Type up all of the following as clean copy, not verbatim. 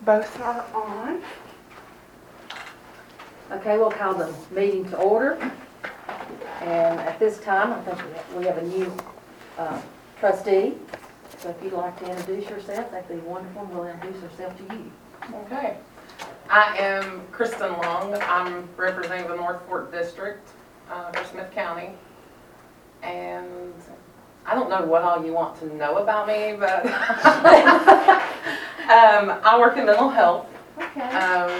Both are on. Okay, we'll call the meeting to order. And at this time, I think we have a new trustee. So if you'd like to introduce yourself, that'd be wonderful. We'll introduce ourselves to you. Okay. I am Kristen Long. I'm representing the North Fork District for Smith County. And I don't know what all you want to know about me, but I work in mental health. Okay.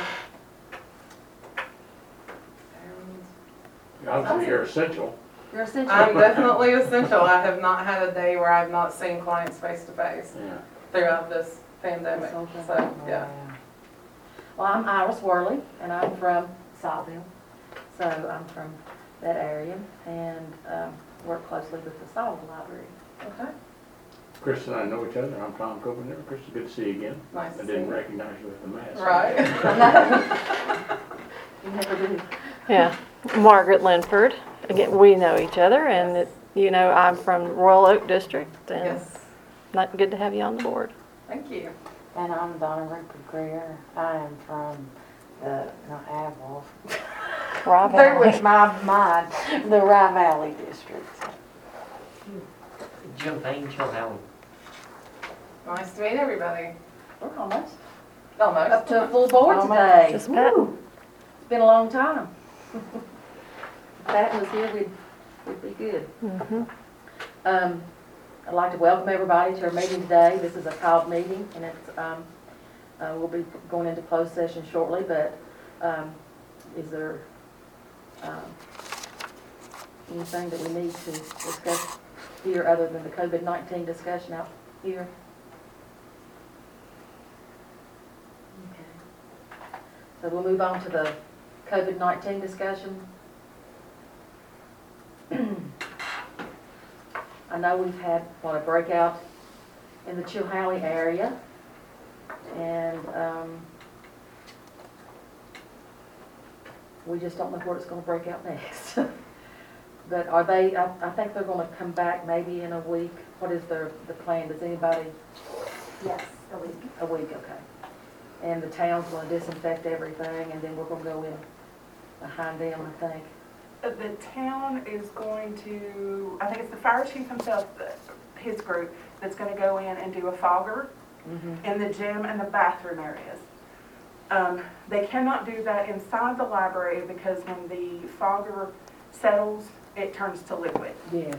You're essential. You're essential. I'm definitely essential. I have not had a day where I've not seen clients face to face throughout this pandemic. So, yeah. Well, I'm Iris Worley, and I'm from Sawville. So I'm from that area and work closely with the Sawville Library. Okay. Chris and I know each other. I'm Tom Copeland. Chris, good to see you again. Nice to I see didn't you. recognize you with the mask. Right. You never do. Yeah, Margaret Linford. Again, we know each other, and you know I'm from Royal Oak District, and Yes. not good to have you on the board. Thank you. And I'm Donna Rupert Greer. I am from the, not Avwolf. Rye There Valley. was my mind, the Rye Valley District. Jim Payne, Chilhowie. Nice to meet everybody. We're almost Almost. up to a full board Almost. today. Just met. Woo. It's been a long time. If that was here, we'd be good. Mm-hmm. I'd like to welcome everybody to our meeting today. This is a called meeting, and it's we'll be going into closed session shortly. But is there anything that we need to discuss here other than the COVID-19 discussion out here? Okay. So we'll move on to the COVID-19 discussion. I know we've had a breakout in the Chilhowie area, and we just don't know where it's going to break out next. But are they? I think they're going to come back maybe in a week. What is the plan? Does anybody? Yes, a week. A week, okay. And the town's going to disinfect everything, and then we're going to go in behind them, I think. The town is going to, I think it's the fire chief himself, his group, that's going to go in and do a fogger in the gym and the bathroom areas. They cannot do that inside the library because when the fogger settles, it turns to liquid. Yes,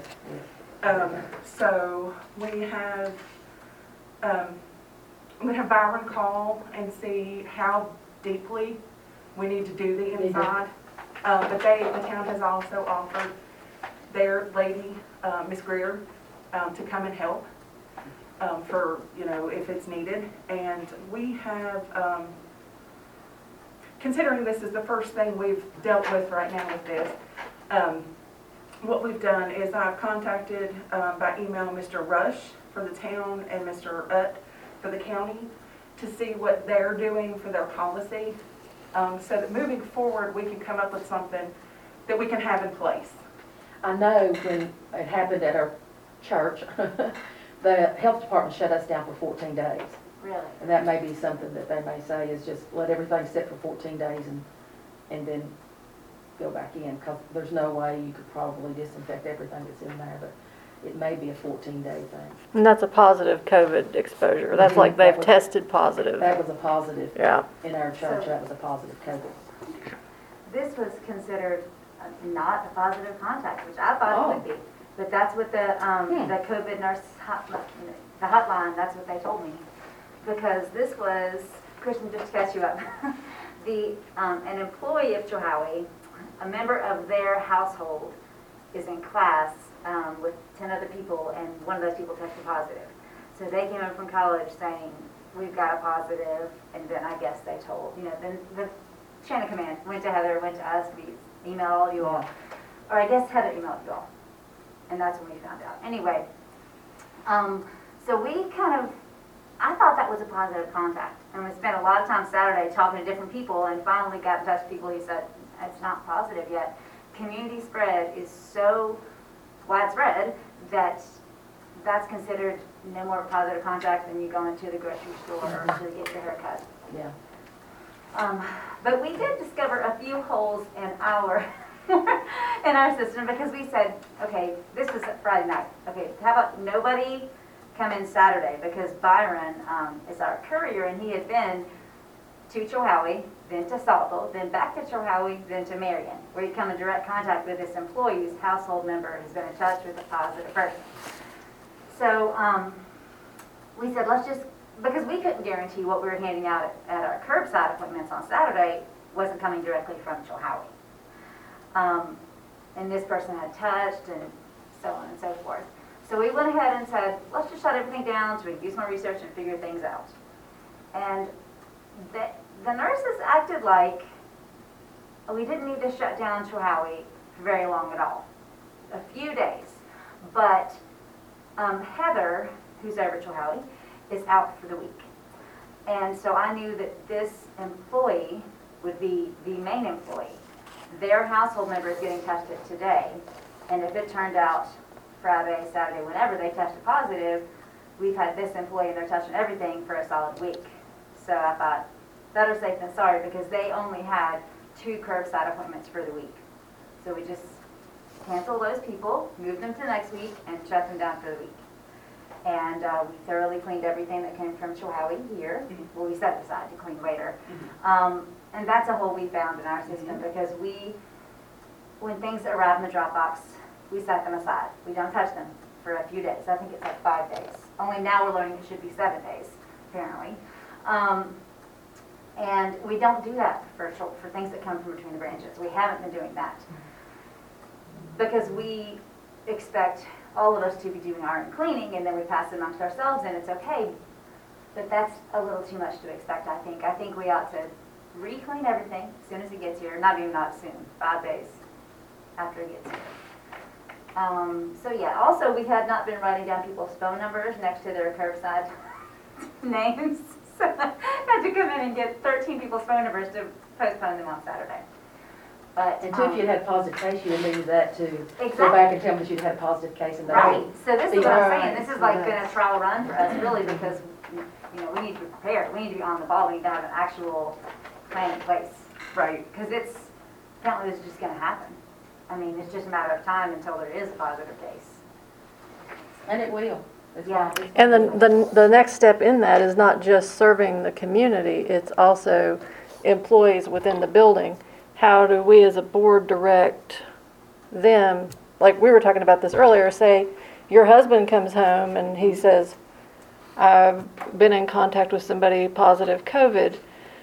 So we have, I'm going to have Byron call and see how deeply we need to do the inside. But the town has also offered their lady, Ms. Greer, to come and help for, if it's needed. And we have, considering this is the first thing we've dealt with right now with this, what we've done is I've contacted by email Mr. Rush for the town and Mr. Utt for the county to see what they're doing for their policy. So that moving forward, we can come up with something that we can have in place. I know when it happened at our church, the health department shut us down for 14 days. Really? And that may be something that they may say is just let everything sit for 14 days and then go back in. Because there's no way you could probably disinfect everything that's in there, but it may be a 14-day thing. And that's a positive COVID exposure. That's like That they've was- tested positive. That was a positive Yeah. in our church. So- That was a positive COVID. This was considered not a positive contact, which I thought it would be. But that's what the COVID nurse the hotline, that's what they told me. Because this was, Kristen, just to catch you up, an employee of Chilhowie, a member of their household is in class with 10 other people, and one of those people tested positive. So they came in from college saying, we've got a positive, and then I guess they told, then the chain of command went to Heather, went to us, we emailed all you all, or I guess Heather emailed you all, and that's when we found out. Anyway, so we I thought that was a positive contact, and we spent a lot of time Saturday talking to different people, and finally got in touch with people who said, it's not positive yet. Community spread is so widespread that that's considered no more positive contact than you going to the grocery store or to get your hair cut. Yeah. But we did discover a few holes in our in our system because we said, okay, this was Friday night. Okay, how about nobody come in Saturday because Byron is our courier and he had been to Chilhowie, then to Saltville, then back to Chilhowie, then to Marion, where you come in direct contact with this employee whose household member has been in touch with a positive person. So we said, let's just, because we couldn't guarantee what we were handing out at our curbside appointments on Saturday wasn't coming directly from Chilhowie. And this person had touched and so on and so forth. So we went ahead and said, let's just shut everything down so we can do some more research and figure things out. And the nurses acted like we didn't need to shut down Chilhowie for very long at all. A few days. But Heather, who's over Chilhowie, is out for the week. And so I knew that this employee would be the main employee. Their household member is getting tested today. And if it turned out Friday, Saturday, whenever they tested positive, we've had this employee and they're touching everything for a solid week. So I thought, better safe than sorry, because they only had 2 curbside appointments for the week. So we just canceled those people, moved them to next week, and shut them down for the week. And we thoroughly cleaned everything that came from Chilhowie here. Well, we set aside to clean later. And that's a hole we found in our system because when things arrive in the drop box, we set them aside. We don't touch them for a few days. I think it's like 5 days. Only now we're learning it should be 7 days, apparently. And we don't do that for things that come from between the branches. We haven't been doing that because we expect all of us to be doing our own cleaning and then we pass it amongst ourselves and it's okay. But that's a little too much to expect, I think. I think we ought to re-clean everything as soon as it gets here. Not soon, 5 days after it gets here. So yeah, also we had not been writing down people's phone numbers next to their curbside names. So I had to come in and get 13 people's phone numbers to postpone them on Saturday. But And too, if you'd had a positive case, you would need that to go Exactly. back and tell them that you'd had a positive case and they Right, would. so this is what I'm saying, this has like been a trial run for us really because, you know, we need to be prepared, we need to be on the ball, we need to have an actual plan in place. Right. Because apparently this is just gonna happen. I mean, it's just a matter of time until there is a positive case. And it will. It's Yeah. fine. And then the next step in that is not just serving the community, it's also employees within the building. How do we as a board direct them? Like we were talking about this earlier, say your husband comes home and he says, I've been in contact with somebody positive COVID.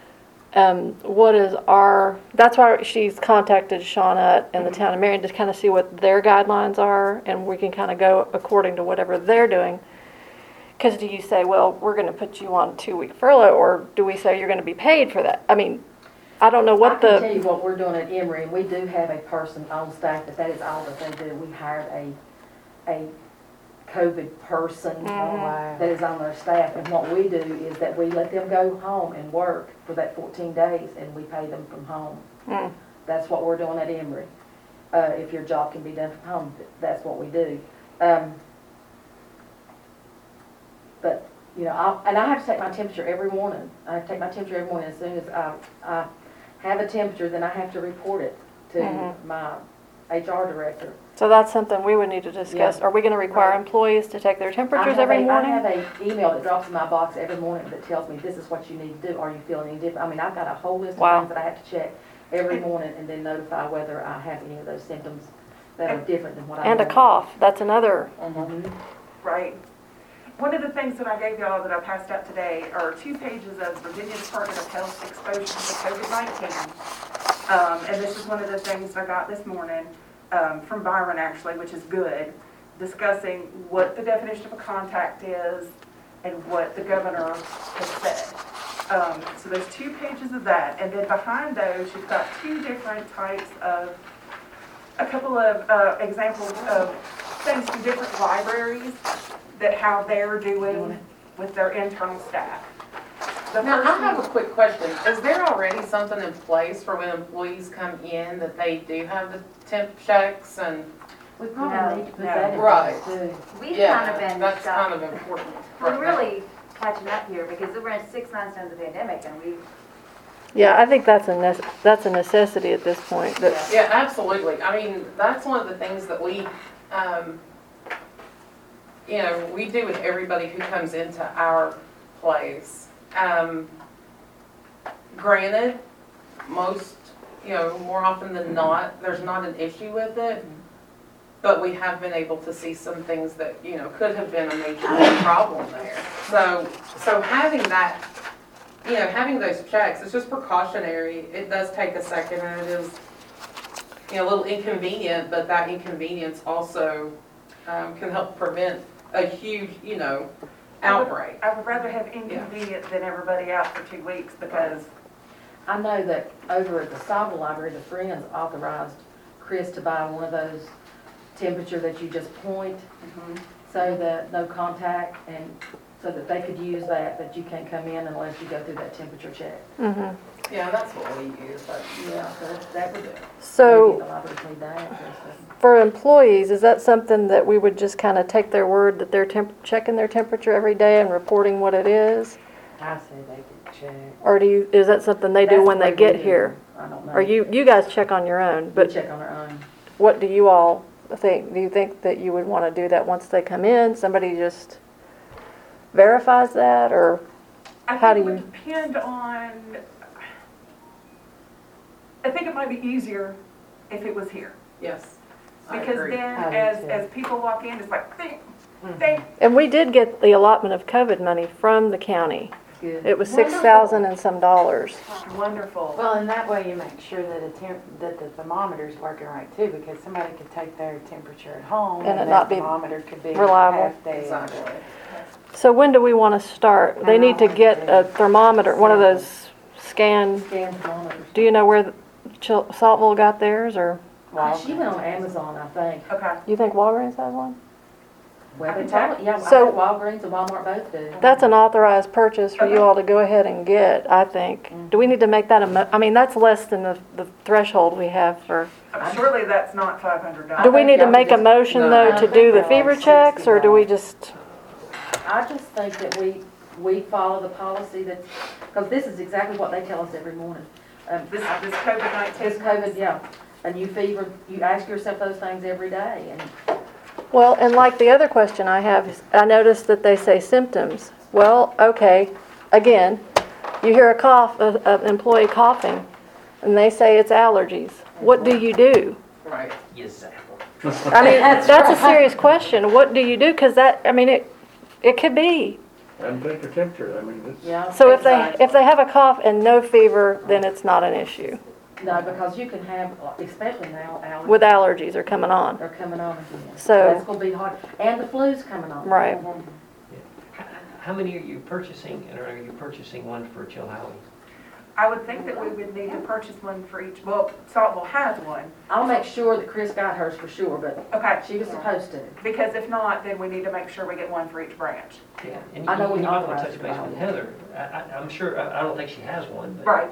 That's why she's contacted Shauna and the town of Marion to kind of see what their guidelines are, and we can kind of go according to whatever they're doing. Because do you say, well, we're going to put you on 2-week furlough, or do we say you're going to be paid for that? I mean, I don't know I what can tell you what we're doing at Emory, and we do have a person on staff that is all that they do. We hired a COVID person that is on their staff, and what we do is that we let them go home and work for that 14 days, and we pay them from home. That's what we're doing at Emory. If your job can be done from home, that's what we do. But, you know, I have to take my temperature every morning. I have to take my temperature every morning. As soon as I have a temperature, then I have to report it to my HR director. So that's something we would need to discuss. Yeah. Are we going to require Right. employees to take their temperatures every morning? I have an email that drops in my box every morning that tells me this is what you need to do. Are you feeling any different? I mean, I've got a whole list of Wow. things that I have to check every morning and then notify whether I have any of those symptoms that are different than what I And a normally- cough, that's another. Mhm. Right. One of the things that I gave y'all that I passed out today are 2 pages of Virginia Department of Health exposure to COVID-19. And this is one of the things I got this morning from Byron, actually, which is good, discussing what the definition of a contact is and what the governor has said. So there's 2 pages of that, and then behind those, you've got 2 different types of, a couple of examples of things from different libraries that how they're doing with their internal staff. The Now, first I have a one- quick question. Is there already something in place for when employees come in that they do have the temp checks and We No, probably need to put no. that in Right. place too. We've kind Yeah, of been that's stuck. kind of important. We're right now. really catching up here because we're in 6 months into the pandemic and we, Yeah, I think that's a necessity at this point, that, Yeah, absolutely. I mean, that's one of the things that we, we do with everybody who comes into our place. Granted, most, more often than not, there's not an issue with it. But we have been able to see some things that, could have been a major problem there. So having that, having those checks, it's just precautionary. It does take a second and it is, a little inconvenient, but that inconvenience also can help prevent a huge, outbreak. I would rather have inconvenience than everybody out for 2 weeks because, I know that over at the Sable Library, the Friends authorized Chris to buy one of those temperature that you just point, so that no contact, and so that they could use that, but you can't come in unless you go through that temperature check. Yeah, that's what we use, but Yeah, so that would, maybe so the libraries need that. for employees, is that something that we would just kind of take their word that they're checking their temperature every day and reporting what it is? I say they could check. Or is that something they do That's when the they way we get do it. here? I don't know. Or you guys check on your own, We but check on our own. what do you all think? Do you think that you would want to do that once they come in? Somebody just verifies that, or I How think do it would depend on, I think it might be easier if it was here. yes, I Because agree. then, I do as, too. as people walk in, it's like, ding, ding. and we did get the allotment of COVID money from the county. Good. It was Wonderful. $6,000 and some dollars. Wonderful. Well, and that way you make sure that that the thermometer's working right too, because somebody could take their temperature at home And it and not that be thermometer could be reliable. half dead. Exactly. So when do we want to start? They need to get a thermometer, one of those scan, Scan thermometers. do you know where Saltville got theirs, or She went on Amazon, I think. Okay. you think Walgreens has one? Well, I they can tell, yeah, I So- think Walgreens and Walmart both do. That's an authorized purchase for you all to go ahead and get, I think. Do we need to make that I mean, that's less than the threshold we have for, Surely that's not $500. do we need to y'all make a just- motion No. though I to think do the they're like fever checks, or do we $60. just, I just think that we follow the policy that's, because this is exactly what they tell us every morning. This COVID-19. This COVID, yeah, and you fever, you ask yourself those things every day, and well, and like the other question I have, is I noticed that they say symptoms. Well, okay, again, you hear a cough, an employee coughing, and they say it's allergies. What do you do? Right. I mean, that's a serious question. What do you do? Because it could be. And take the temperature, I mean, it's. yeah. So if they have a cough and no fever, then it's not an issue. No, because you can have, especially now, allergies. With allergies are coming on. They're coming on again. So- That's gonna be hard, and the flu's coming on. Right. How many are you purchasing, and are you purchasing one for Chilhowie? I would think that we would need to purchase one for each, well, Saltville has one. I'll make sure that Chris got hers for sure, but Okay, she was supposed to. because if not, then we need to make sure we get one for each branch. Yeah. And you I know we might want to authorized touch base it. with Heather. I'm sure, I don't think she has one, but. Right.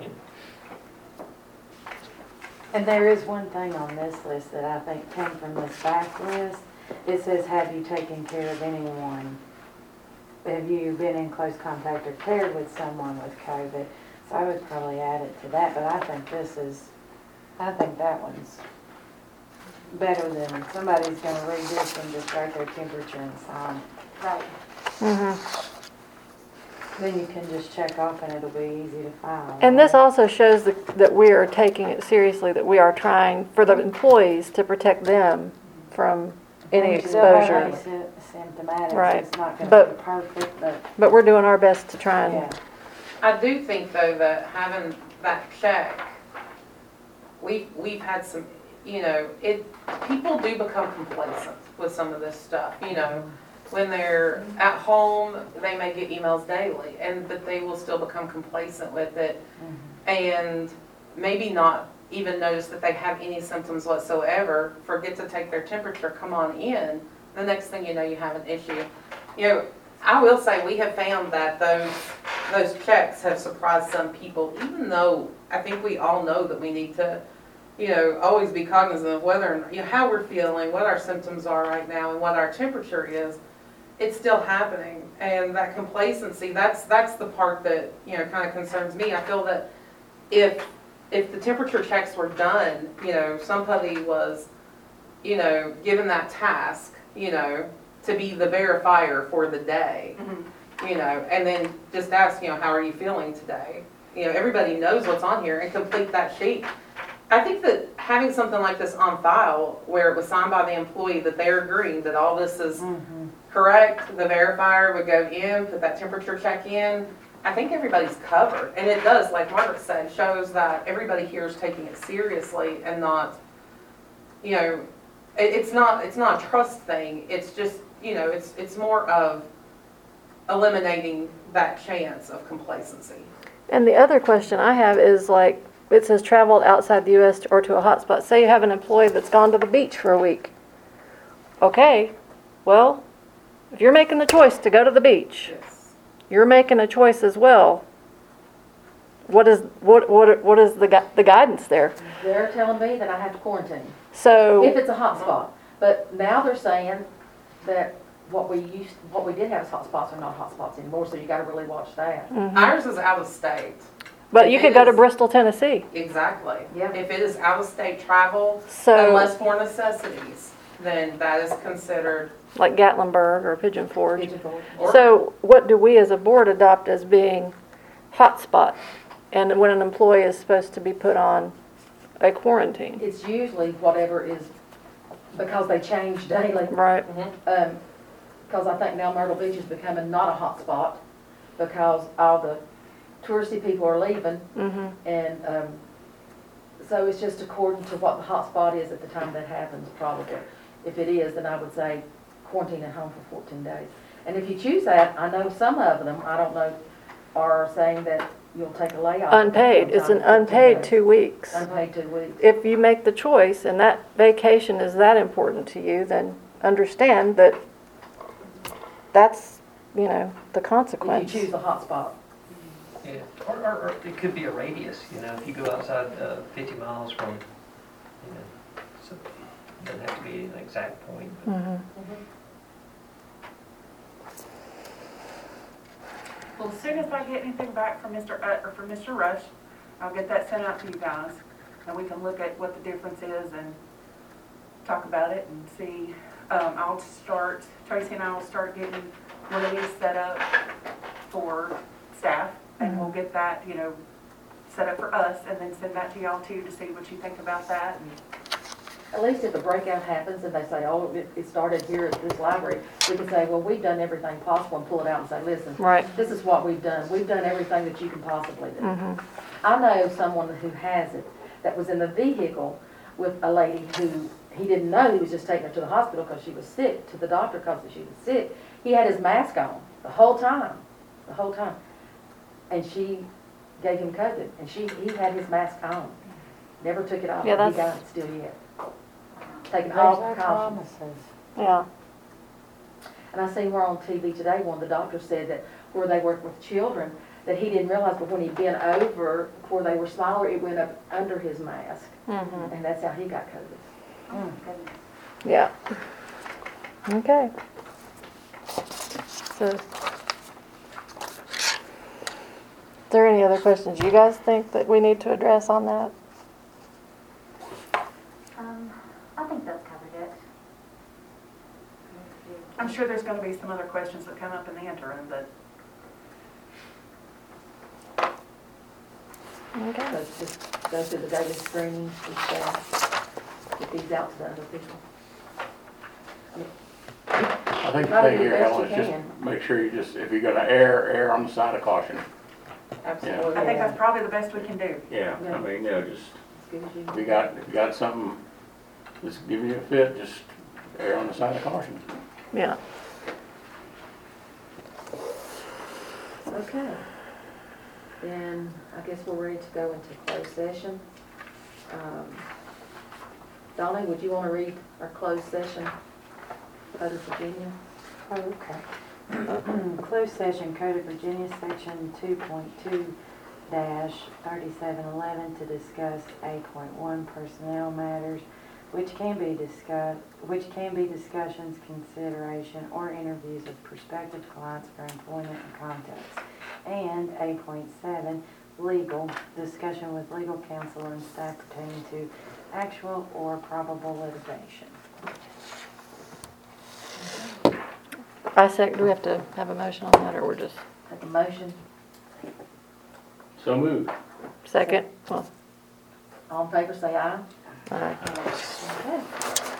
And there is one thing on this list that I think came from this back list. It says, have you taken care of anyone? Have you been in close contact or cared with someone with COVID? So I would probably add it to that, but I think that one's better than somebody's gonna read this and just write their temperature and sign. right. Mm-hmm. Then you can just check off and it'll be easy to file. And this also shows that we are taking it seriously, that we are trying, for the employees, to protect them from any You still have to exposure. be symptomatic, so Right. it's not gonna But- be perfect, but But we're doing our best to try yeah. and, I do think though that having that check, we've had some, people do become complacent with some of this stuff, When they're at home, they may get emails daily, but they will still become complacent with it. And maybe not even notice that they have any symptoms whatsoever, forget to take their temperature, come on in. The next thing you know, you have an issue. I will say we have found that those checks have surprised some people, even though I think we all know that we need to you know, always be cognizant of whether, you know, how we're feeling, what our symptoms are right now, and what our temperature is. It's still happening, and that complacency, that's the part that, you know, kind of concerns me. I feel that if the temperature checks were done, you know, somebody was, you know, given that task, you know, to be the verifier for the day, you know, and then just ask, you know, how are you feeling today? You know, everybody knows what's on here and complete that sheet. I think that having something like this on file where it was signed by the employee that they're agreeing that all this is correct, the verifier would go in, put that temperature check in, I think everybody's covered. And it does, like Margaret said, shows that everybody here is taking it seriously and not, you know, it's not a trust thing. It's just, you know, it's more of eliminating that chance of complacency. And the other question I have is like, it says traveled outside the U.S. or to a hotspot. Say you have an employee that's gone to the beach for a week. Okay, well, if you're making the choice to go to the beach, Yes. you're making a choice as well. What is the guidance there? They're telling me that I have to quarantine if So, it's a hot spot. But now they're saying that what we did have as hot spots are not hot spots anymore, so you gotta really watch that. Ours is out of state. but you could go to It is- Bristol, Tennessee. Exactly. Yeah. If it is out of state travel, So, unless for necessities, then that is considered. like Gatlinburg or Pigeon Forge. Pigeon Forge. Or- So what do we as a board adopt as being hotspot? And when an employee is supposed to be put on a quarantine? It's usually whatever is, because they change daily. Right. Because I think now Myrtle Beach is becoming not a hot spot because all the touristy people are leaving. Mm-hmm. And so it's just according to what the hot spot is at the time that happens, probably. If it is, then I would say quarantine at home for 14 days. And if you choose that, I know some of them, I don't know, are saying that you'll take a layoff. Unpaid. It's an sometime in 14 unpaid days. 2 weeks. Unpaid 2 weeks. If you make the choice and that vacation is that important to you, then understand that that's, you know, the If consequence. you choose a hot spot. Yeah, or it could be a radius, you know, if you go outside 50 miles from, you know, so it doesn't have to be an exact point. But Mhm. Well, as soon as I get anything back from from Mr. Rush, I'll get that sent out to you guys. And we can look at what the difference is and talk about it and see. Tracy and I will start getting one of these set up for staff. And we'll get that, you know, set up for us and then send that to y'all too to see what you think about that. And At least if a breakout happens and they say, oh, it started here at this library, we can say, well, we've done everything possible and pull it out and say, listen, Right. this is what we've done. We've done everything that you can possibly do. Mhm. I know someone who has it that was in the vehicle with a lady who he didn't know he was just taking her to the hospital because she was sick, to the doctor because she was sick. He had his mask on the whole time. And she gave him COVID, and he had his mask on. Never took it off, Yeah, and he that's- got it still yet. Taking all There's no precautions. promises. Yeah. And I seen where on TV today, one of the doctors said that where they work with children, that he didn't realize, but when he bent over, where they were smaller, it went up under his mask. Mhm. And that's how he got COVID. Oh, my goodness. Yeah. Okay. So, is there any other questions you guys think that we need to address on that? I think that's covered it. I'm sure there's going to be some other questions that come up in the interim, but Okay. So it's just go through the daily screening and stuff, get these out to the other people. I think the Try to thing do the here, best Helen, you is just can. make sure you just, if you're gonna err on the side of caution. Absolutely. I think that's probably the best we can do. Yeah, Yeah. I mean, you know, just, As good as you if you got something that's giving you a fit, just err on the side of caution. Yeah. Okay. Then I guess we're ready to go into closed session. Dolly, would you want to read our closed session, Code of Virginia? Okay. Closed session, Code of Virginia, Section 2.2, 3711 to discuss 8.1 personnel matters, which can be discussions, consideration, or interviews of prospective clients for employment and contacts. And 8.7, legal, discussion with legal counsel and staff pertaining to actual or probable litigation. Do we have to have a motion on that, or we're just Take a motion, So moved. second? Well, all in favor, say aye. aye. Okay.